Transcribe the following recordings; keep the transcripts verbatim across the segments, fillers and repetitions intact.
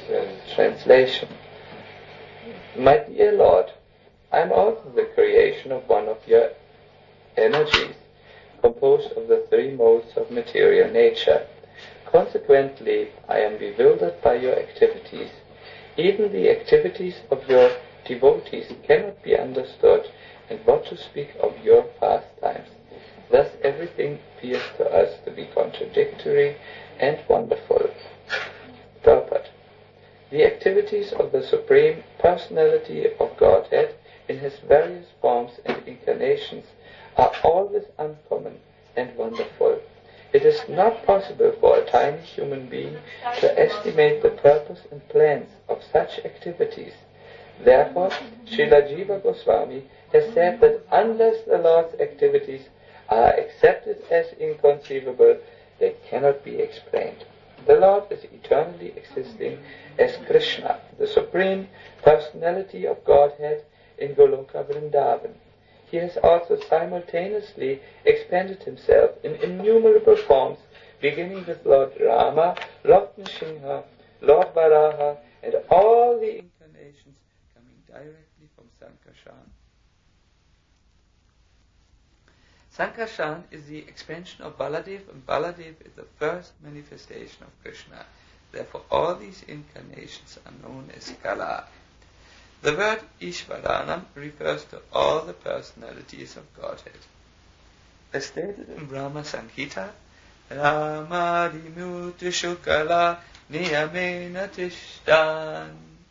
literal translation. My dear Lord, I am also the creation of one of your energies, composed of the three modes of material nature. Consequently, I am bewildered by your activities. Even the activities of your devotees cannot be understood, and what to speak of your pastimes. Thus everything appears to us to be contradictory and wonderful. Prabhupada. The activities of the Supreme Personality of Godhead in his various forms and incarnations are always uncommon and wonderful. It is not possible for a tiny human being to estimate the purpose and plans of such activities. Therefore, Srila Jiva Goswami has said that unless the Lord's activities are accepted as inconceivable, they cannot be explained. The Lord is eternally existing as Krishna, the Supreme Personality of Godhead in Goloka Vrindavan. He has also simultaneously expanded himself in innumerable forms, beginning with Lord Rama, Lord Nrsimha, Lord Varaha, and all the incarnations coming directly from Sankarshan. Sankarshan is the expansion of Baladev, and Baladev is the first manifestation of Krishna. Therefore, all these incarnations are known as Kala. The word Ishvaranam refers to all the personalities of Godhead. As stated in Brahma Samhita, Ramadimutu Shukala Niyamena Tishtan.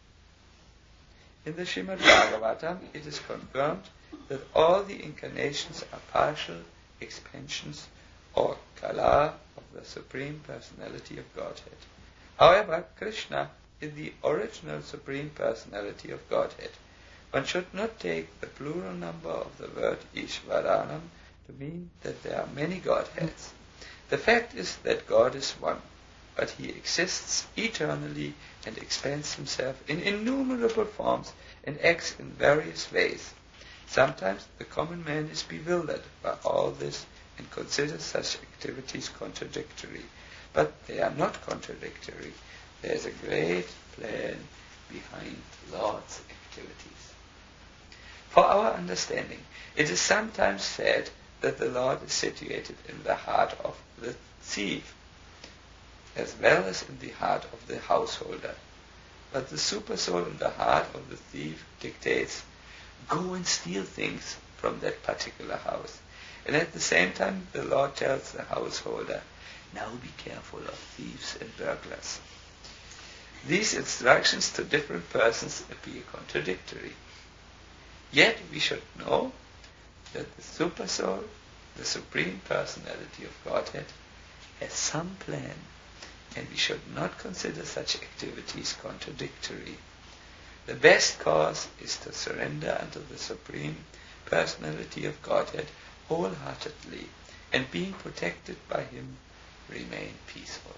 In the Srimad Bhagavatam, it is confirmed that all the incarnations are partial expansions or Kala of the Supreme Personality of Godhead. However, Krishna is the original Supreme Personality of Godhead. One should not take the plural number of the word Ishvaranam to mean that there are many Godheads. The fact is that God is one, but he exists eternally and expands himself in innumerable forms and acts in various ways. Sometimes the common man is bewildered by all this and considers such activities contradictory. But they are not contradictory. There is a great plan behind the Lord's activities. For our understanding, it is sometimes said that the Lord is situated in the heart of the thief, as well as in the heart of the householder. But the supersoul in the heart of the thief dictates, go and steal things from that particular house. And at the same time, the Lord tells the householder, now be careful of thieves and burglars. These instructions to different persons appear contradictory. Yet we should know that the Supersoul, the Supreme Personality of Godhead, has some plan, and we should not consider such activities contradictory. The best course is to surrender unto the Supreme Personality of Godhead wholeheartedly, and being protected by him, remain peaceful.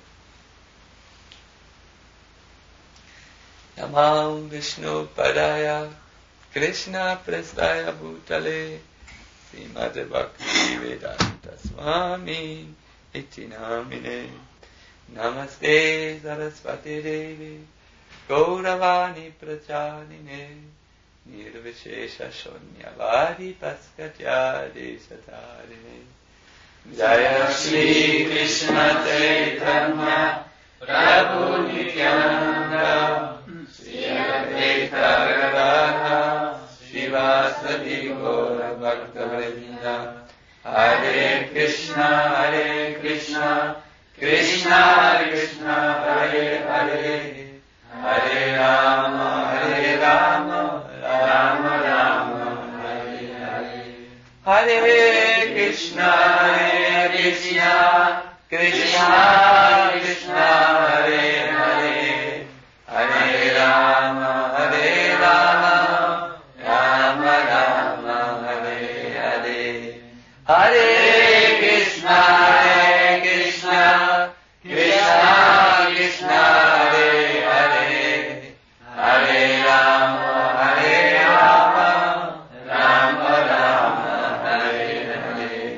Namam Vishnu Padaya Krishna Prasthaya Bhutale Srimad Bhakti Vedanta Swami Iti Namine Namaste Saraswati Devi Gauravani Pracharine Nirvishesha Shunyavadi Paskatya Deshatarine Jaya Shri Krishna Chaitanya Prabhu Nityananda Shri Advaita Gadadhara Srivasadi Gaura Bhakta-vrinda Hare Krishna Hare Krishna Krishna Krishna Hare Hare Hare Rama Hare Rama Rama Rama Hare Hare Hare Krishna Hare Krishna Krishna Krishna Hare Hare Hare Rama Hare Rama Rama Rama Hare Hare Hare Krishna Hare Krishna Krishna Krishna Hare Hare Hare Rama Hare Rama Rama Rama Hare Hare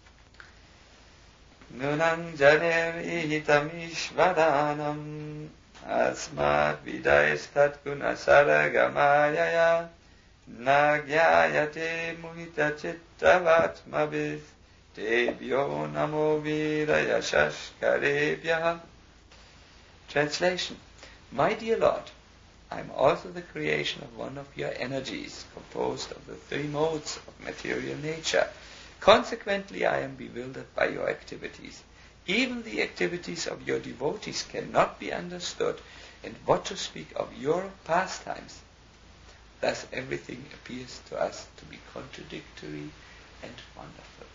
Nunam Janer Ihitam Ishvaranam Asmat vidayastat gunasara gamayaya nagyayate muhita chittavatmabis debyo namo viraya shashkarebhyaha. Translation. My dear Lord, I am also the creation of one of your energies, composed of the three modes of material nature. Consequently, I am bewildered by your activities. Even the activities of your devotees cannot be understood, and what to speak of your pastimes. Thus everything appears to us to be contradictory and wonderful.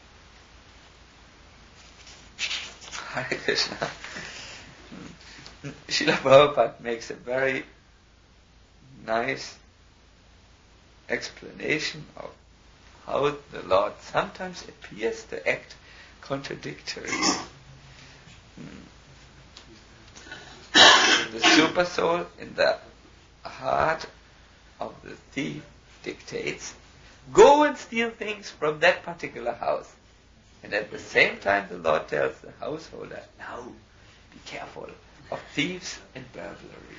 Hare Krishna. Srila Prabhupada makes a very nice explanation of how the Lord sometimes appears to act contradictory. The super soul in the heart of the thief dictates, go and steal things from that particular house. And at the same time the Lord tells the householder, now be careful of thieves and burglary.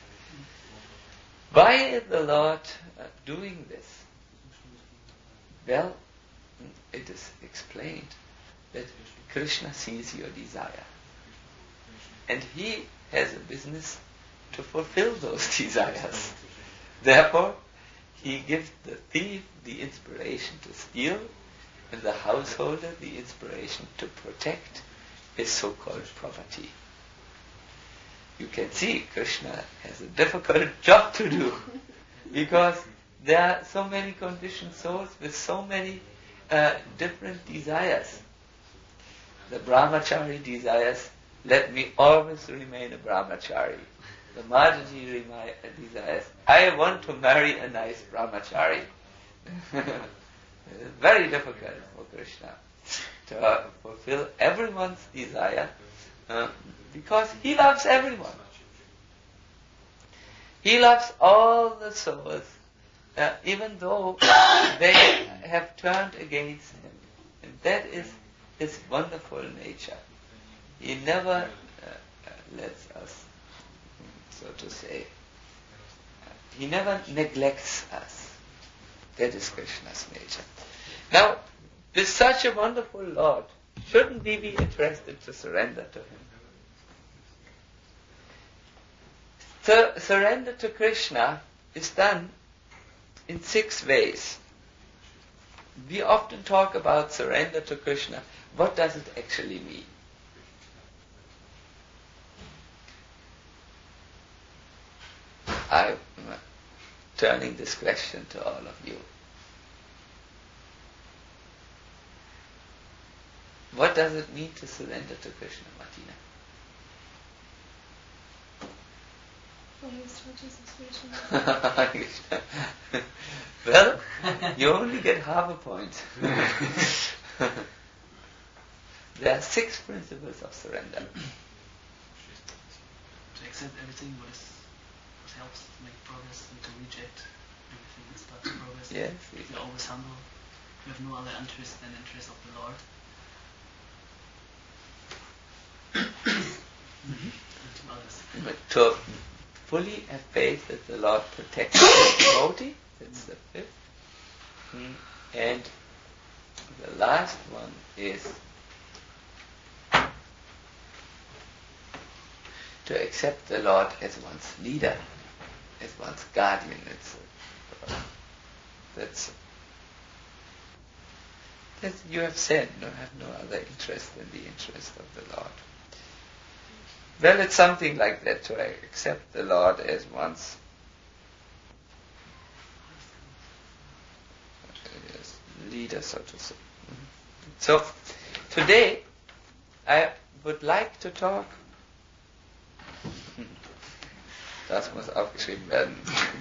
Why is the Lord uh, doing this? Well, it is explained that Krishna sees your desire. And he has a business to fulfill those desires. Therefore, he gives the thief the inspiration to steal, and the householder the inspiration to protect his so-called property. You can see Krishna has a difficult job to do, because there are so many conditioned souls with so many uh, different desires. The brahmachari desires, let me always remain a brahmachari. The Madhuri desires, I want to marry a nice brahmachari. It's very difficult for Krishna to uh, fulfill everyone's desire, uh, because he loves everyone. He loves all the souls, uh, even though they have turned against him. And that is his wonderful nature. He never uh, lets us, so to say, he never neglects us. That is Krishna's nature. Now, with such a wonderful Lord, shouldn't we be interested to surrender to him? So, surrender to Krishna is done in six ways. We often talk about surrender to Krishna. What does it actually mean? I'm turning this question to all of you. What does it mean to surrender to Krishna, Martina? Well, you only get half a point. There are six principles of surrender. To accept everything what, is, what helps to make progress, and to reject everything that stops progress. Yes. To be always humble. To have no other interest than the interest of the Lord. Mm-hmm. And to others. But to fully have faith that the Lord protects his devotee, that's the fifth. Mm. And the last one is to accept the Lord as one's leader, as one's guardian. It's, uh, that's, that's you have said, no, have no other interest than the interest of the Lord. Well, it's something like that, to accept the Lord as one's leader, so to say. So, today, I would like to talk. Das muss aufgeschrieben werden.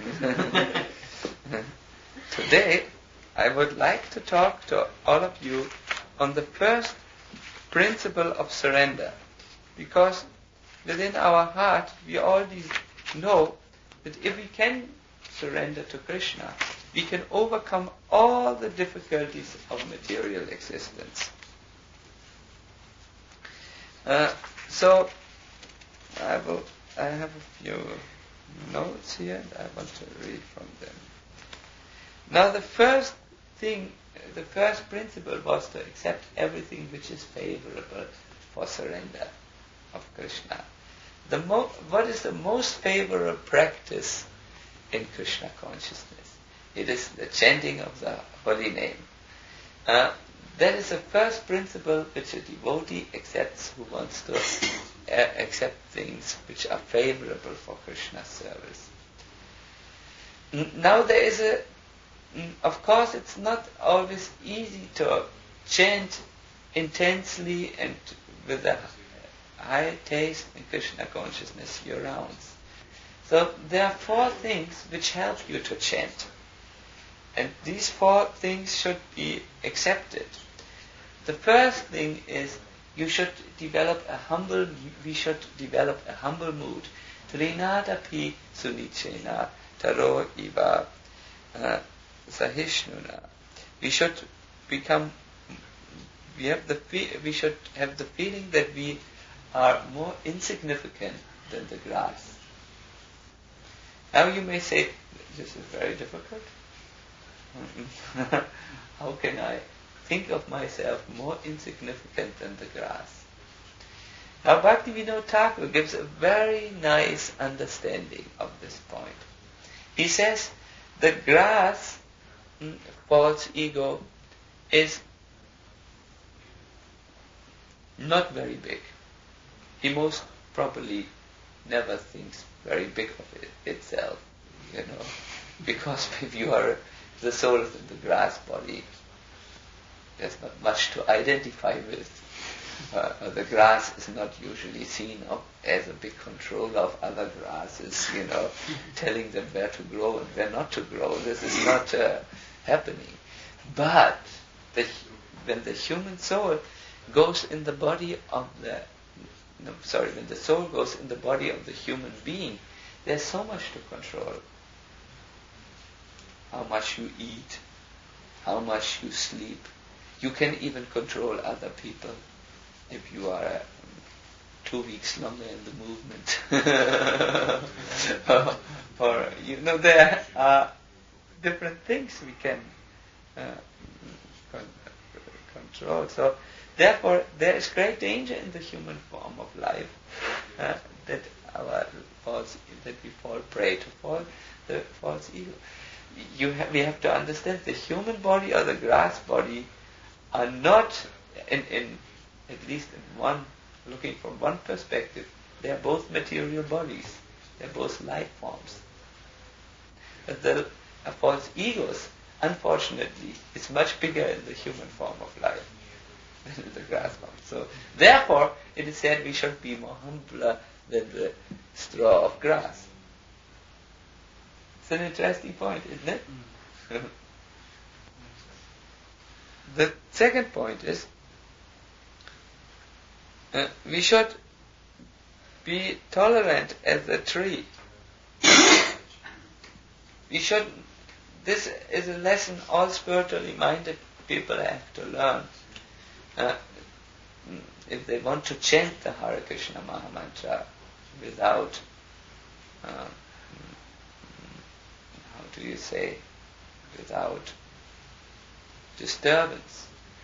Today, I would like to talk to all of you on the first principle of surrender, because within our heart, we all know that if we can surrender to Krishna, we can overcome all the difficulties of material existence. Uh, so, I will I have a few notes here and I want to read from them. Now the first thing, the first principle was to accept everything which is favorable for surrender of Krishna. The mo- what is the most favorable practice in Krishna consciousness? It is the chanting of the holy name. Uh, that is the first principle which a devotee accepts who wants to uh, accept things which are favorable for Krishna's service. N- now there is a, n- of course it's not always easy to chant intensely and with a high taste in Krishna consciousness year round. So there are four things which help you to chant. And these four things should be accepted. The first thing is you should develop a humble, we should develop a humble mood. Trinadapi sunichena taro iva uh, sahishnuna. We should become, we have the we should have the feeling that we are more insignificant than the grass. Now you may say, this is very difficult. How can I think of myself more insignificant than the grass? Now Bhaktivinoda Thakur gives a very nice understanding of this point. He says the grass, false ego, is not very big. He most probably never thinks very big of it itself, you know, because if you are the soul in the grass body, there's not much to identify with. Uh, the grass is not usually seen of, as a big controller of other grasses, you know, telling them where to grow and where not to grow. This is not uh, happening. But the, when the human soul goes in the body of the, no, sorry, when the soul goes in the body of the human being, there's so much to control. How much you eat, how much you sleep. You can even control other people if you are uh, two weeks longer in the movement. or, or, you know, there are different things we can uh, con- control. So, therefore, there is great danger in the human form of life uh, that our false, that we fall prey to fall, the false ego. You have, we have to understand the human body or the grass body are not, in, in at least in one, looking from one perspective, they are both material bodies. They are both life forms. But the uh, false egos, unfortunately, is much bigger in the human form of life than in the grass form. So, therefore, it is said we should be more humbler than the straw of grass. It's an interesting point, isn't it? Mm. The second point is uh, we should be tolerant as a tree. We should. This is a lesson all spiritually minded people have to learn uh, if they want to chant the Hare Krishna Maha Mantra without. Uh, do you say, without disturbance.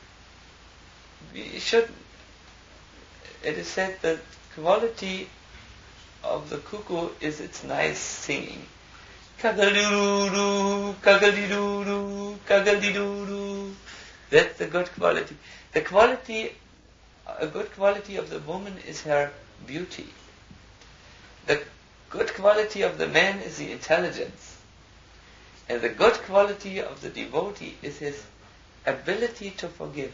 We should, it is said that quality of the cuckoo is its nice singing. Kagaliruru, kagaliruru, kagaliruru. That's the good quality. The quality, a good quality of the woman is her beauty. The good quality of the man is the intelligence. And the good quality of the devotee is his ability to forgive.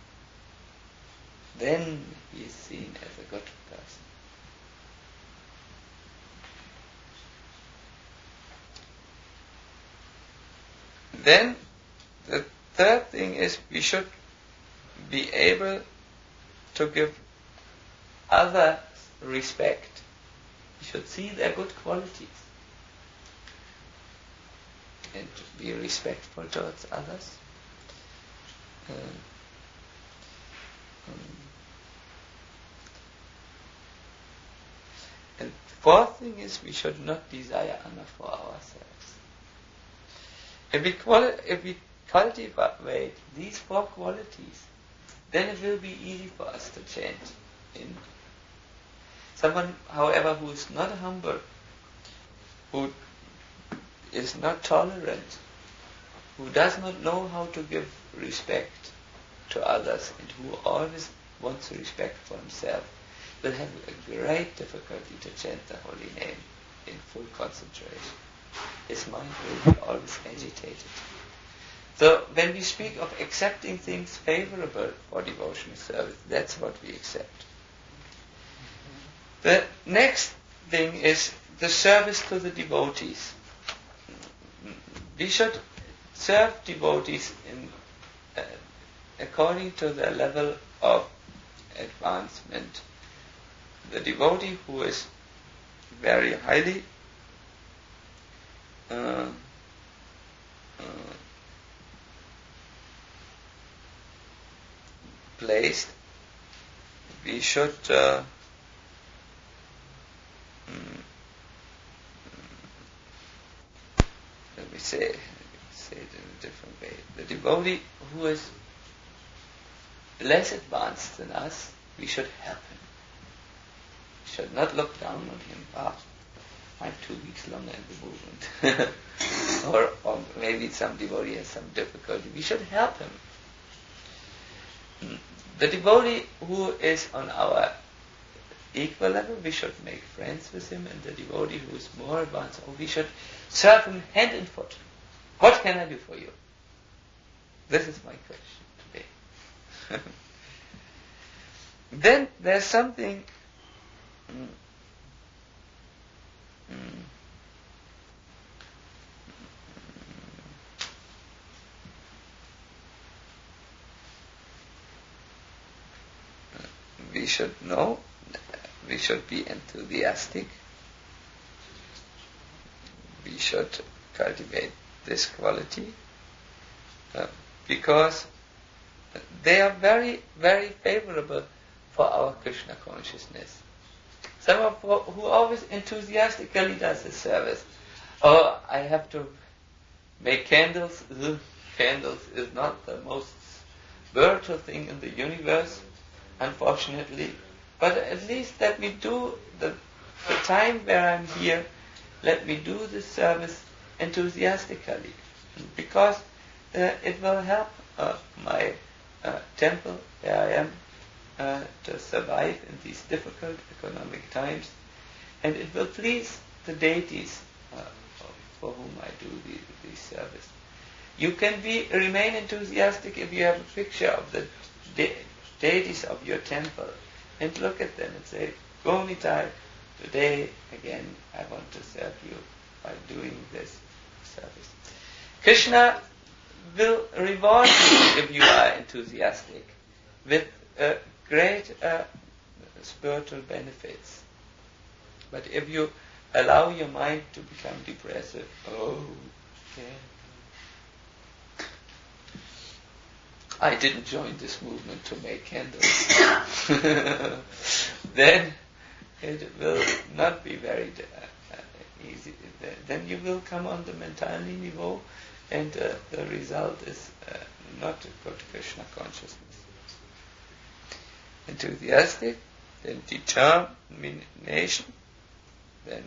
Then he is seen as a good person. Then the third thing is we should be able to give others respect. We should see their good qualities and to be respectful towards others. Uh, um, and fourth thing is we should not desire honor for ourselves. If we, quali- if we cultivate these four qualities, then it will be easy for us to change. In someone, however, who is not humble, who is not tolerant, who does not know how to give respect to others, and who always wants respect for himself, will have a great difficulty to chant the holy name in full concentration. His mind will be always agitated. So when we speak of accepting things favorable for devotional service, that's what we accept. The next thing is the service to the devotees. We should serve devotees in uh, according to their level of advancement. The devotee who is very highly uh, uh, placed, we should uh, mm, let me say say it in a different way. The devotee who is less advanced than us, we should help him. We should not look down on him. Ah, I'm two weeks longer in the movement. or, or maybe some devotee has some difficulty. We should help him. The devotee who is on our equal level, we should make friends with him, and the devotee who is more advanced, oh, we should serve him hand and foot. What can I do for you? This is my question today. Then there's something mm, mm, we should know, we should be enthusiastic, we should cultivate this quality, uh, because they are very, very favorable for our Krishna consciousness. Someone who always enthusiastically does the service. Oh, I have to make candles. Ugh, candles is not the most spiritual thing in the universe, unfortunately. But at least let me do the, the time where I'm here, let me do this service enthusiastically. Because uh, it will help uh, my uh, temple where I am uh, to survive in these difficult economic times. And it will please the deities uh, for whom I do the, the service. You can be remain enthusiastic if you have a picture of the de- deities of your temple and look at them and say, Gaunitai, today again I want to serve you by doing this service. Krishna will reward you if you are enthusiastic with uh, great uh, spiritual benefits. But if you allow your mind to become depressive, oh, yeah. I didn't join this movement to make candles. Then it will not be very uh, easy. Then you will come on the mentality niveau, and uh, the result is uh, not a good Krishna consciousness. Enthusiastic, then determination, then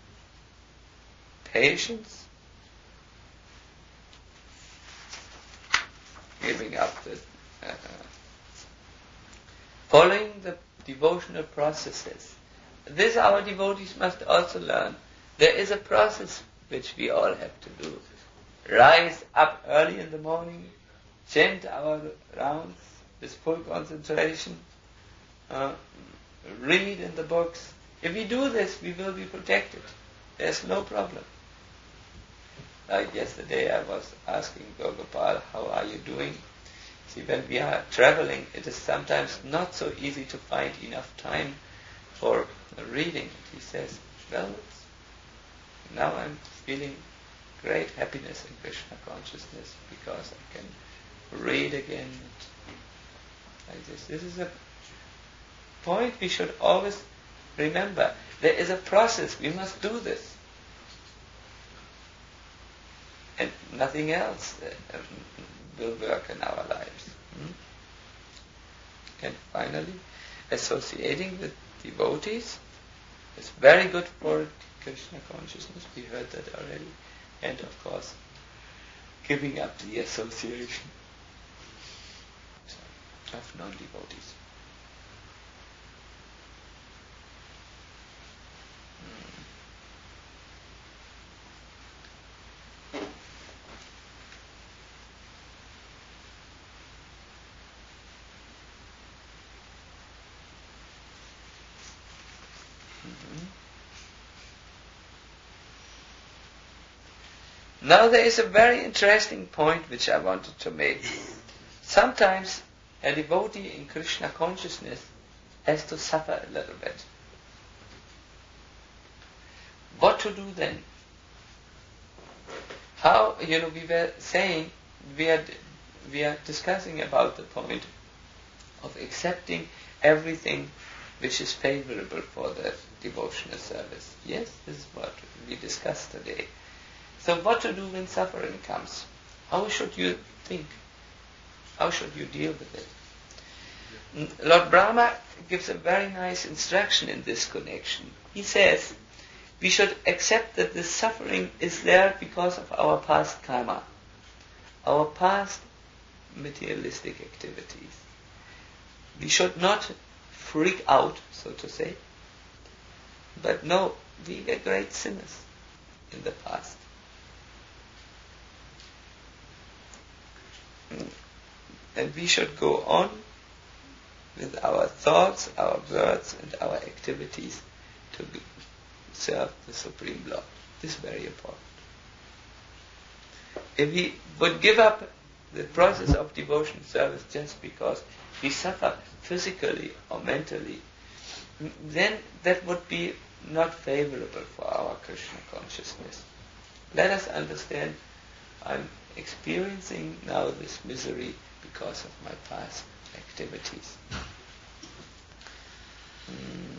patience, giving up the uh, following the devotional processes. This our devotees must also learn. There is a process which we all have to do. Rise up early in the morning, chant our rounds with full concentration, uh, read in the books. If we do this, we will be protected. There's no problem. Like yesterday I was asking Gopal, how are you doing? See, when we are traveling, it is sometimes not so easy to find enough time for reading. He says, well, now I'm feeling great happiness in Krishna consciousness because I can read again. Like this. This is a point we should always remember. There is a process. We must do this. And nothing else uh, will work in our lives. Hmm? And finally, associating with devotees is very good for Krishna consciousness. We heard that already. And of course, giving up the association of non-devotees. Now there is a very interesting point which I wanted to make. Sometimes a devotee in Krishna consciousness has to suffer a little bit. What to do then? How, you know, we were saying, we are, we are discussing about the point of accepting everything which is favorable for the devotional service. Yes, this is what we discussed today. So what to do when suffering comes? How should you think? How should you deal with it? Lord Brahma gives a very nice instruction in this connection. He says, we should accept that this suffering is there because of our past karma, our past materialistic activities. We should not freak out, so to say, but no, we were great sinners in the past. And we should go on with our thoughts, our words, and our activities to be, serve the Supreme Lord. This is very important. If we would give up the process of devotion service just because we suffer physically or mentally, then that would be not favorable for our Krishna consciousness. Let us understand, I'm experiencing now this misery because of my past activities. Mm.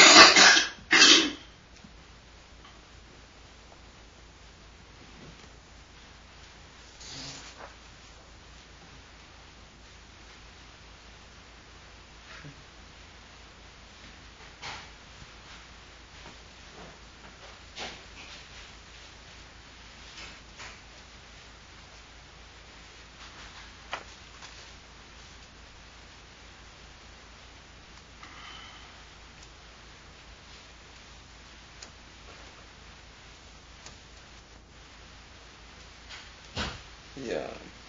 Yeah.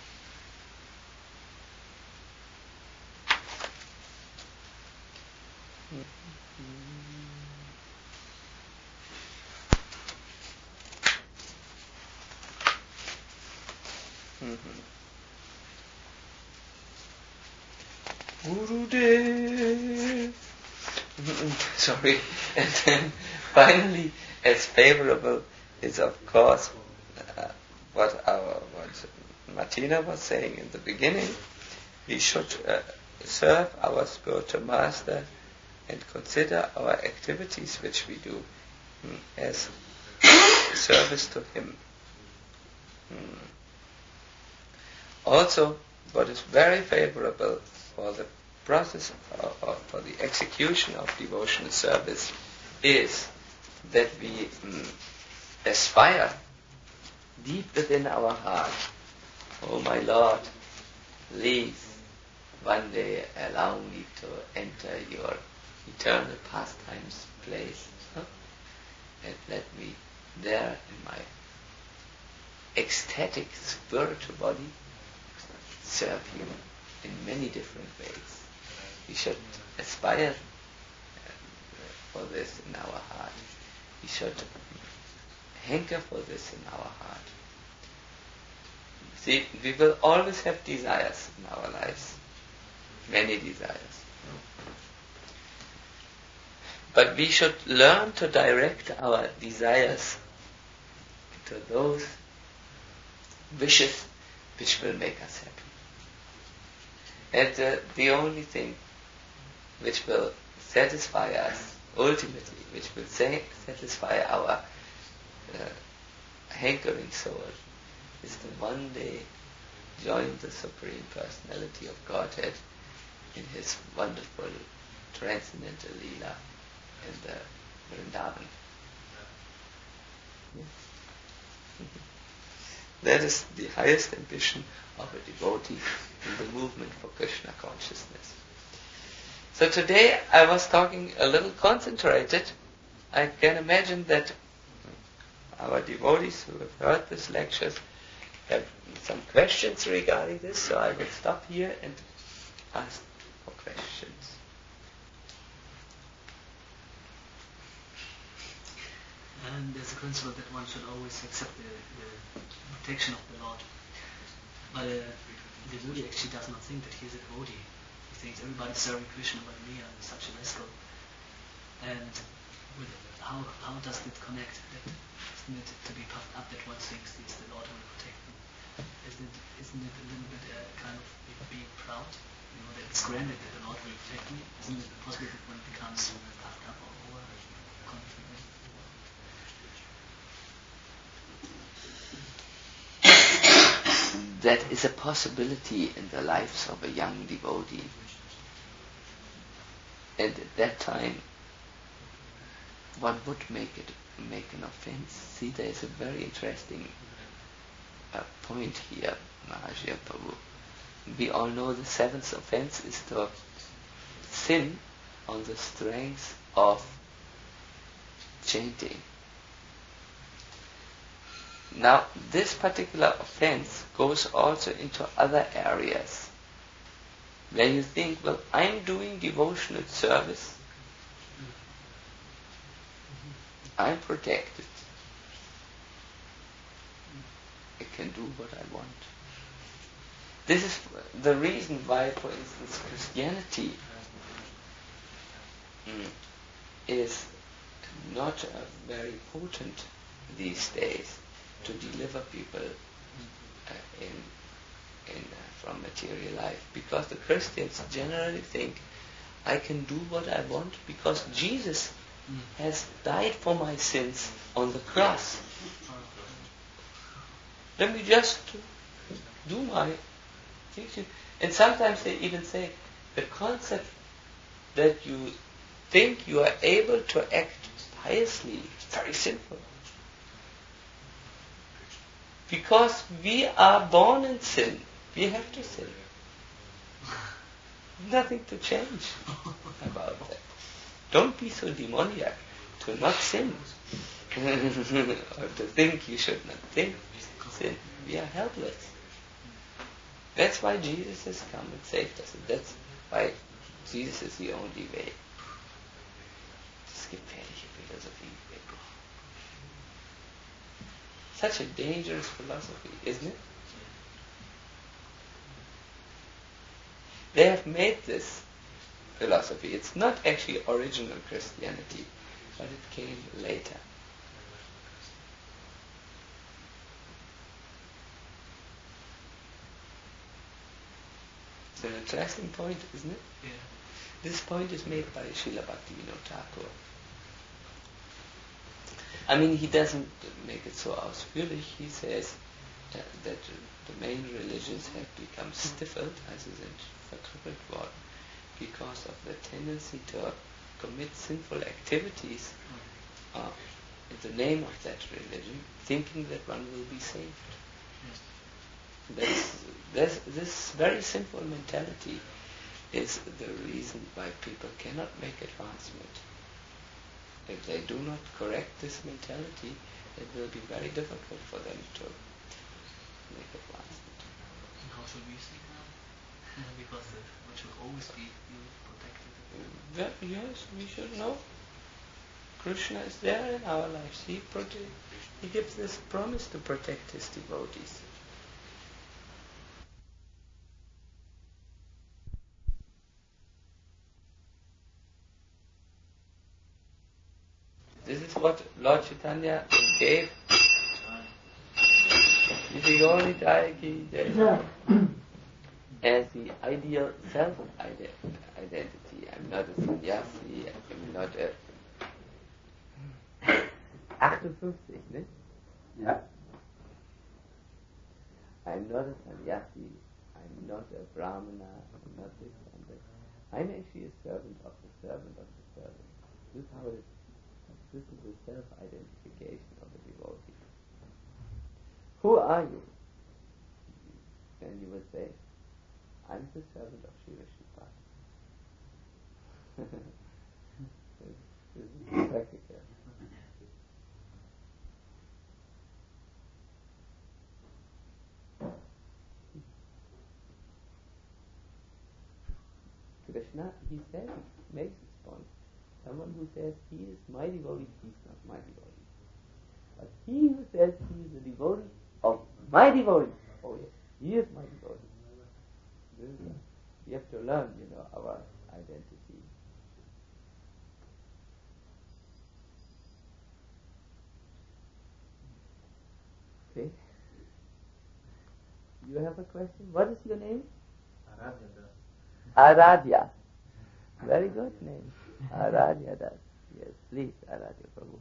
Mm-hmm. Gurudev. Sorry. And then finally, as favorable is of course uh, what our what Martina was saying in the beginning. We should uh, serve our spiritual master and consider our activities which we do mm, as service to him. Mm. Also, what is very favorable for the process of, of, for the execution of devotional service is that we mm, aspire deep within our heart, oh my Lord, please one day allow me to enter your eternal pastimes place, huh? And let me there in my ecstatic spiritual body serve you in many different ways. We should aspire for this in our heart. We should hanker for this in our heart. See, we will always have desires in our lives, many desires. But we should learn to direct our desires to those wishes which will make us happy. And uh, the only thing which will satisfy us ultimately, which will sa- satisfy our uh, hankering soul, is to one day join the Supreme Personality of Godhead in His wonderful transcendental Leela in the Vrindavan. That is the highest ambition of a devotee in the movement for Krishna consciousness. So today I was talking a little concentrated. I can imagine that our devotees who have heard these lectures have some questions regarding this, so I will stop here and ask for questions. And there's a principle that one should always accept the, the protection of the Lord. But uh, the devotee actually does not think that he is a devotee. He thinks everybody's serving Krishna but me, I'm such a rascal. And with, how how does it connect? That isn't it to be puffed up that one thinks it's the Lord who will protect me? Isn't it, isn't it a little bit uh, kind of being proud? You know, that it's granted that the Lord will protect me? Isn't it possible that one becomes puffed up or overconfident? That is a possibility in the lives of a young devotee. And at that time, one would make it make an offense. See, there is a very interesting uh, point here, Mahashaya Prabhu. We all know the seventh offense is to sin on the strength of chanting. Now, this particular offense goes also into other areas where you think, well, I'm doing devotional service, I'm protected, I can do what I want. This is the reason why, for instance, Christianity mm, is not uh, very potent these days to deliver people uh, in, in, uh, from material life, because the Christians generally think I can do what I want because Jesus mm. has died for my sins on the cross. Let me just do my teaching. And sometimes they even say the concept that you think you are able to act piously is very sinful. Because we are born in sin, we have to sin. Nothing to change about that. Don't be so demoniac to not sin. Or to think you should not think sin. We are helpless. That's why Jesus has come and saved us. And that's why Jesus is the only way. Das ist gefährliche Philosophie. Such a dangerous philosophy, isn't it? They have made this philosophy. It's not actually original Christianity, but it came later. It's an interesting point, isn't it? Yeah. This point is made by Srila Bhaktivinoda Thakur. I mean, he doesn't make it so ausführlich. He says uh, that uh, the main religions have become stifled, as is verkrüppelt worden, because of the tendency to commit sinful activities uh, in the name of that religion, thinking that one will be saved. That's, that's, this very simple mentality is the reason why people cannot make advancement. If they do not correct this mentality, it will be very difficult for them to make advancement. And how should we see now? Because the, we should always be protected. Well, yes, we should know. Krishna is there in our lives. He prote- He gives this promise to protect his devotees. This is what Lord Chaitanya gave. As the ideal self-identity. I'm not a sannyasi, I'm not a to fifty, ne? Yeah. I'm not a sannyasi, I'm not a brahmana, I'm not this and that. I'm actually a servant of the servant of the servant. This is how it is. This is the self-identification of the devotee. Who are you? And you would say, I'm the servant of Shiva Shripad. this, this is practical. Krishna, he says, makes his point. Someone who says he is my devotee, he is not my devotee. But he who says he is a devotee of my devotee, oh yes, he is my devotee. This is a, we have to learn, you know, our identity. Okay. You have a question? What is your name? Aradhya. Aradhya. Very good name. Aradhya Das. Yes, please, Aradhya Prabhu.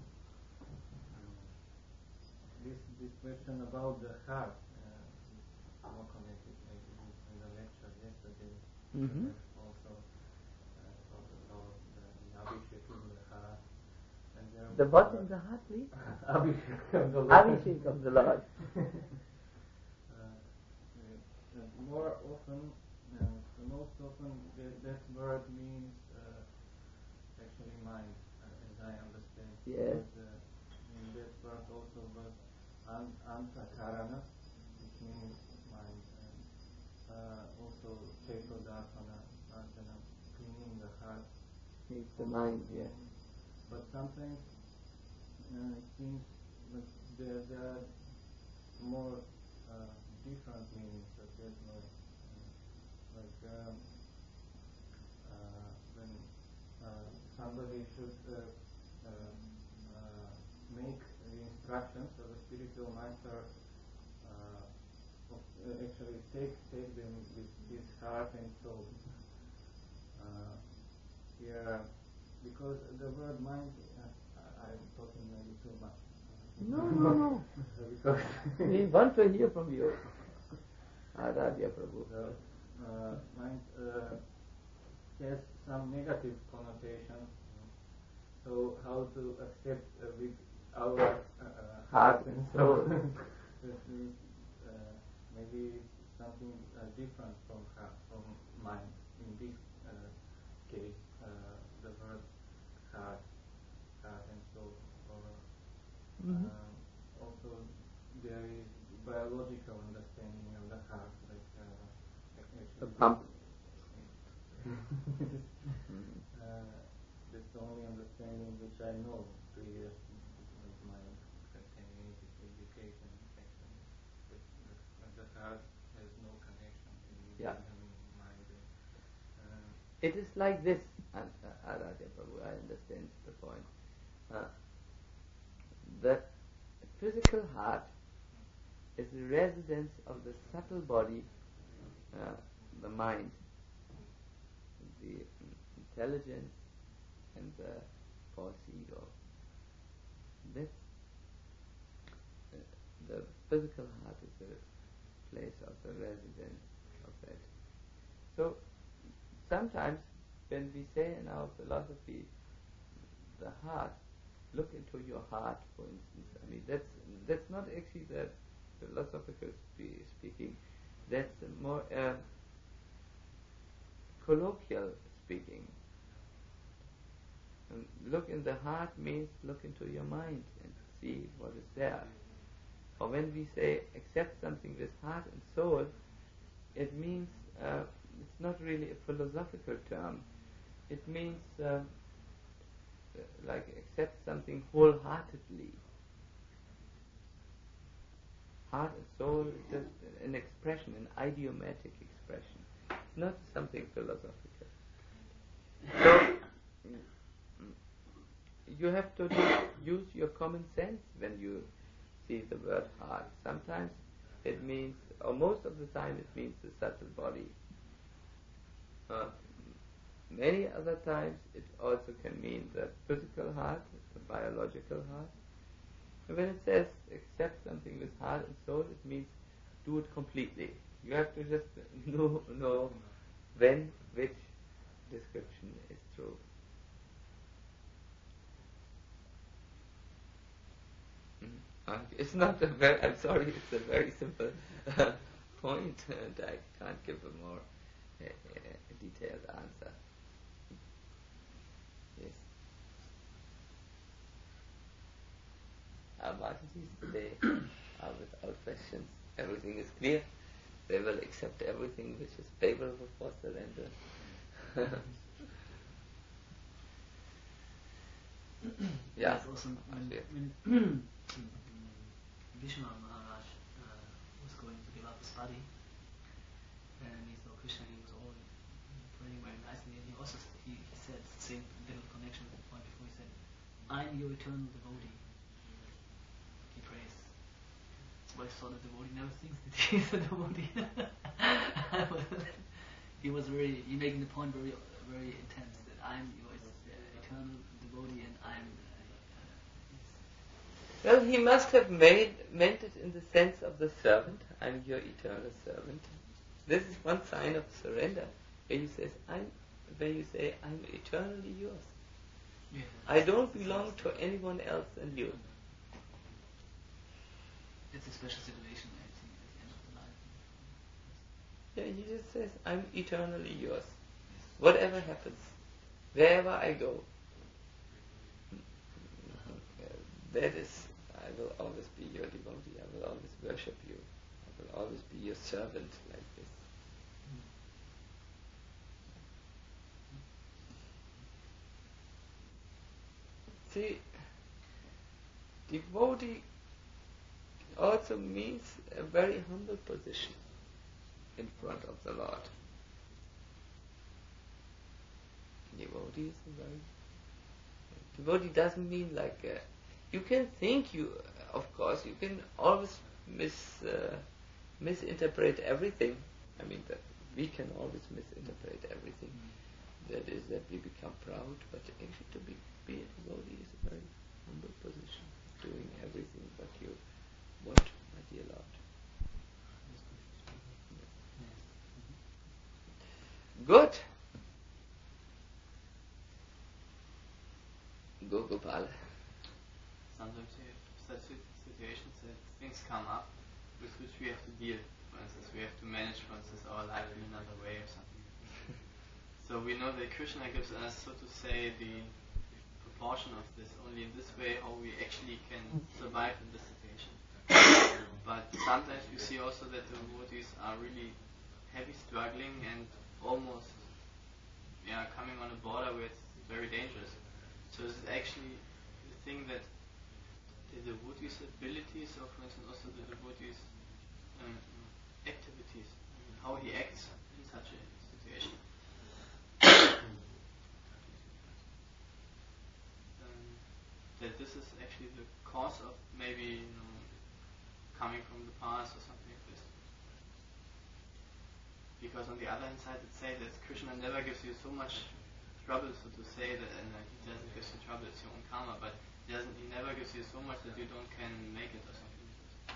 This this question about the heart uh, is more connected maybe in the lecture yesterday. Mm-hmm. Also uh, talked about the Abhishek in the heart. And there The what in the heart, please? Abhishek of the Lord. Abhishek of the Lord. uh, uh, more often, uh, the most often, that, that word means uh, actually mind, uh, as I understand. Yes. But, uh, in that word also was an, antakarana, which means mind, and uh, also chetodarpana, arjana, cleaning the heart. It's the mind, yes. But sometimes uh, it seems that there, there are more uh, different meanings of that word. Uh, like um, uh, when uh, somebody should uh, uh, uh, make the instructions, so the spiritual master uh, of, uh, actually take take them with his heart and soul. Uh, here, because the word mind, uh, I, I'm talking maybe too much. No, no, no. because we want to hear from you. Aradhya Prabhu. The uh, mind uh, has some negative connotation. So how to accept uh, with our uh, heart and soul? That means uh, maybe something uh, different from heart, from mind. In this uh, case, uh, the word heart, heart and soul. Or Mm-hmm. um, also there is biological understanding of the heart, like uh, The pump. uh, that's the only understanding which I know previously with my Christianity education, actually. That the, the heart has no connection with Yeah. the mind. Uh, It is like this, and uh, Aradhya Prabhu, I understand the point. Uh, the physical heart is the residence of the subtle body, uh, the mind, the intelligence, and the false ego. This, uh, the physical heart is the place of the residence of that. So, sometimes when we say in our philosophy, the heart, look into your heart, for instance. I mean, that's that's not actually the philosophical spe- speaking. That's more uh, colloquial speaking. And look in the heart means look into your mind and see what is there. Or when we say accept something with heart and soul, it means uh, it's not really a philosophical term. It means uh, like accept something wholeheartedly. Heart and soul is just an expression, an idiomatic expression. It's not something philosophical. So you have to use your common sense when you see the word heart. Sometimes it means, or most of the time it means the subtle body. Uh, many other times it also can mean the physical heart, the biological heart. when it says accept something with heart and soul, it means do it completely. You have to just know, know when which description is true. Mm. Uh, it's not a very, I'm sorry, it's a very simple uh, point, and I can't give a more uh, uh, detailed answer. Yes. Our Maharajas today are without questions. Everything is clear. They will accept everything which is favorable for surrender. Yeah. Yes, also when, when Vishnu Maharaj uh, was going to give up his body, and he saw Krishna, he was all praying very nicely, and he also he, he said the same little connection with the point before. He said, "I'm your eternal devotee." He prays. So I saw the devotee never thinks that he is a devotee. He was very, he making the point very, very intense that I'm your uh, eternal devotee, and I'm. Uh, Well, he must have made meant it in the sense of the servant. I'm your eternal servant. This is one sign of surrender, where you says I'm, where you say I'm eternally yours. yeah, I don't belong to anyone else than you. It's a special situation, I think, at the end of the life. Yeah, he just says I'm eternally yours. Whatever happens, wherever I go, that is, I will always be your devotee. I will always worship you. I will always be your servant like this. See, devotee also means a very humble position in front of the Lord. Devotee is a very devotee doesn't mean like a, you can think you, of course, you can always mis uh, misinterpret everything. I mean that we can always misinterpret everything. That is that we become proud, but actually to be, be a devotee is a very humble position, doing everything what you want, my dear Lord. Good. Go Gopal. Sometimes you have such situations that things come up with which we have to deal. For instance, we have to manage, for instance, our life in another way or something. So we know that Krishna gives us, so to say, the proportion of this only in this way, how we actually can survive in this situation. But sometimes we see also that the devotees are really heavy struggling and almost yeah, coming on a border where it's very dangerous. So this is actually the thing that the devotee's abilities, or for instance also the devotee's um, activities, I mean, how he acts in such a situation. um, that this is actually the cause of maybe you know, coming from the past or something like this. Because on the other hand side it says that Krishna never gives you so much trouble, so to say, that and uh, he doesn't give you trouble, it's your own karma, but he doesn't he never gives you so much that you don't can make it or something like this.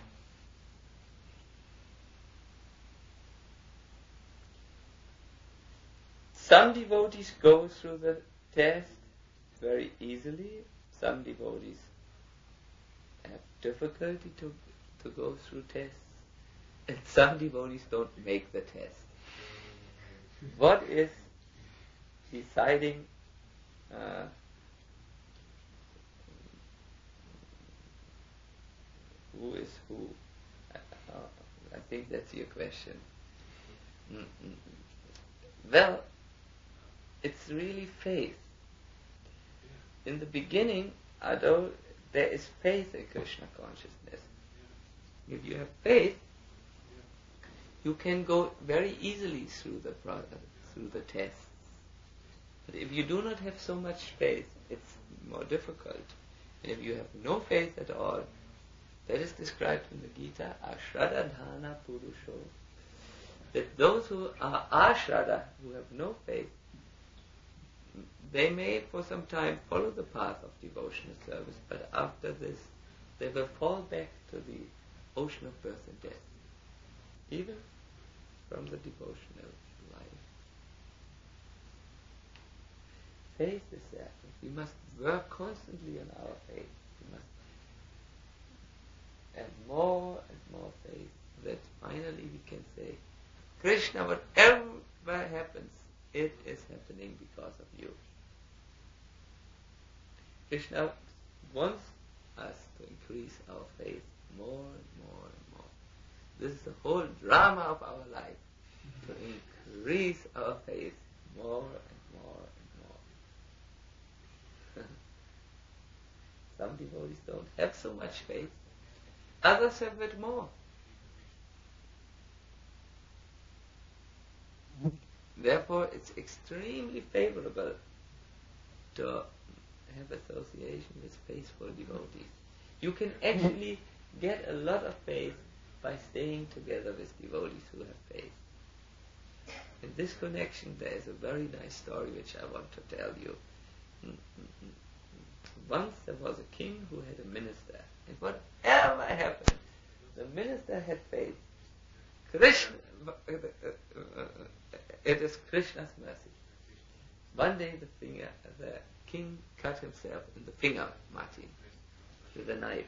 Some devotees go through the test very easily. Some devotees have difficulty to to go through tests, and some devotees don't make the test. What is deciding uh, who is who? Uh, I think that's your question. Mm-mm. Well, it's really faith. In the beginning, although there is faith in Krishna consciousness, if you have faith, you can go very easily through the pro- through the tests. But if you do not have so much faith, it's more difficult. And if you have no faith at all, that is described in the Gita, ashradadhana purusho, that those who are ashrada, who have no faith, they may for some time follow the path of devotional service, but after this they will fall back to the ocean of birth and death, even from the devotional life. Faith is there. We must work constantly on our faith. We must have more and more faith, that finally we can say, Krishna, whatever happens, it is happening because of you. Krishna wants us to increase our faith more and more and more. This is the whole drama of our life, to increase our faith more and more and more. Some devotees don't have so much faith, others have it more. Therefore, it's extremely favorable to have association with faithful devotees. You can actually get a lot of faith by staying together with devotees who have faith. In this connection, there is a very nice story which I want to tell you. Once there was a king who had a minister, and whatever happened, the minister had faith. Krishna, it is Krishna's mercy. One day the finger, the king cut himself in the finger, Martin, with a knife.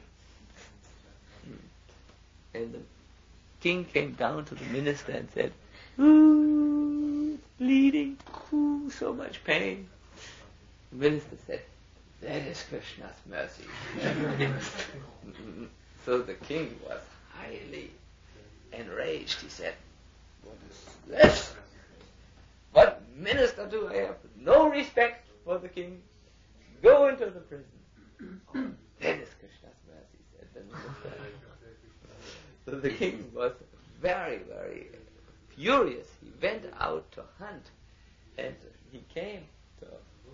And the king came down to the minister and said, "Ooh, it's bleeding, ooh, so much pain." The minister said, "That is Krishna's mercy." So the king was highly enraged. He said, "What is this? What minister do I have? No respect for the king. Go into the prison." "Oh, that is Krishna's mercy," said the minister. So the king was very, very furious. He went out to hunt, and he came to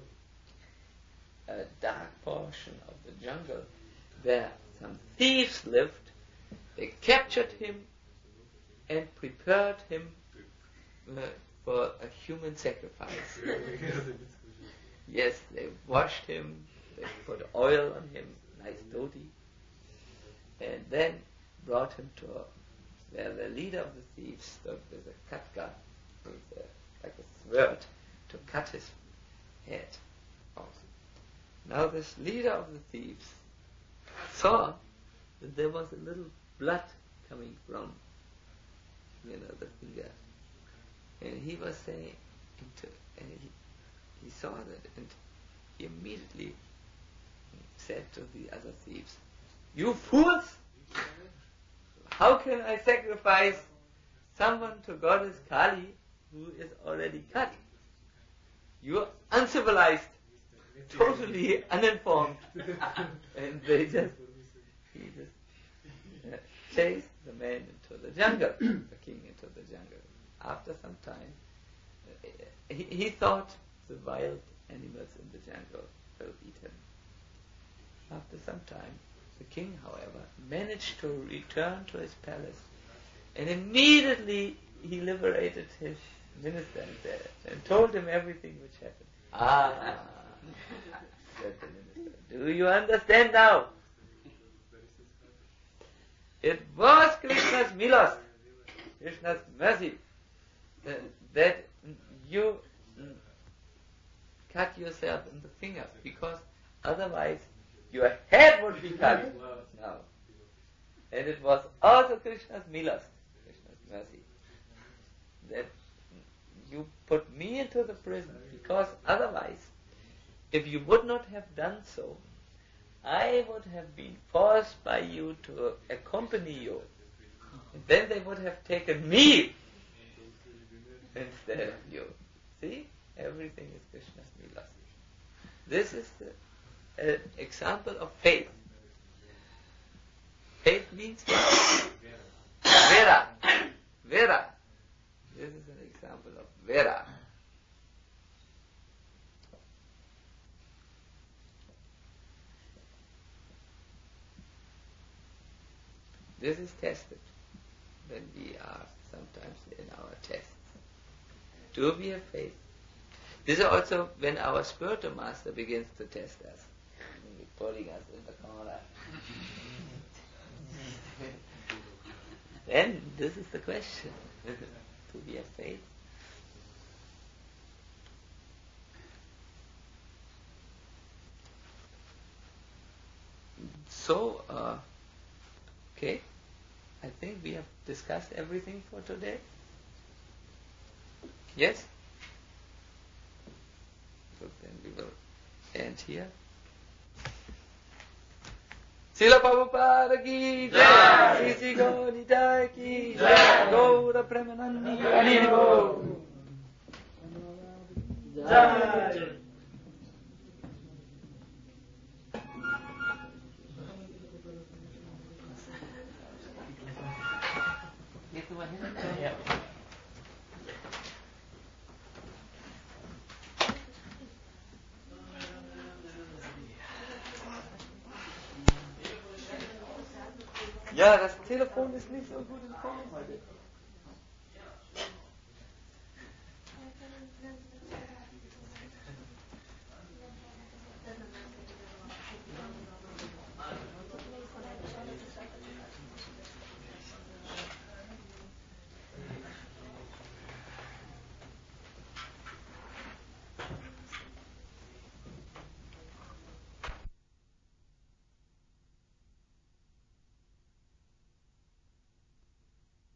a dark portion of the jungle where some thieves lived. They captured him and prepared him uh, for a human sacrifice. Yes, they washed him, they put oil on him, nice dhoti, and then brought him to where the leader of the thieves stood with a katka, with a, like a sword, to cut his head off. Now this leader of the thieves saw that there was a little blood coming from, you know, the finger. And he was saying, and he, he saw that, and he immediately said to the other thieves, "You fools! How can I sacrifice someone to goddess Kali who is already cut? You are uncivilized, totally uninformed." And they just, he just uh, chased the man into the jungle, the king into the jungle. After some time, uh, he, he thought the wild animals in the jungle will eat him. After some time, the king, however, managed to return to his palace, and immediately he liberated his minister and, uh, and told him everything which happened. "Ah," said the minister, "do you understand now? It was Krishna's milos, Krishna's mercy, uh, that you mm, cut yourself in the finger, because otherwise your head would be cut now. And it was also Krishna's milos, Krishna's mercy, that you put me into the prison, because otherwise, if you would not have done so, I would have been forced by you to accompany you. And then they would have taken me instead of you." See? Everything is Krishna's milos. This is an example of faith. Faith means what? Vera. Vera. This is an example of Vera. This is tested when we are sometimes in our tests. Do we have faith? This is also when our spiritual master begins to test us. bodyguards in the corner. Then this is the question. Do we have faith? So, uh, okay, I think we have discussed everything for today. Yes? So then we will end here. Srila Prabhupada ki jai, Sri Gaura Nitai ki jai, Gaura Premanandi Haribo jai. Yeah. Ja, das Telefon ist nicht so gut in Form heute.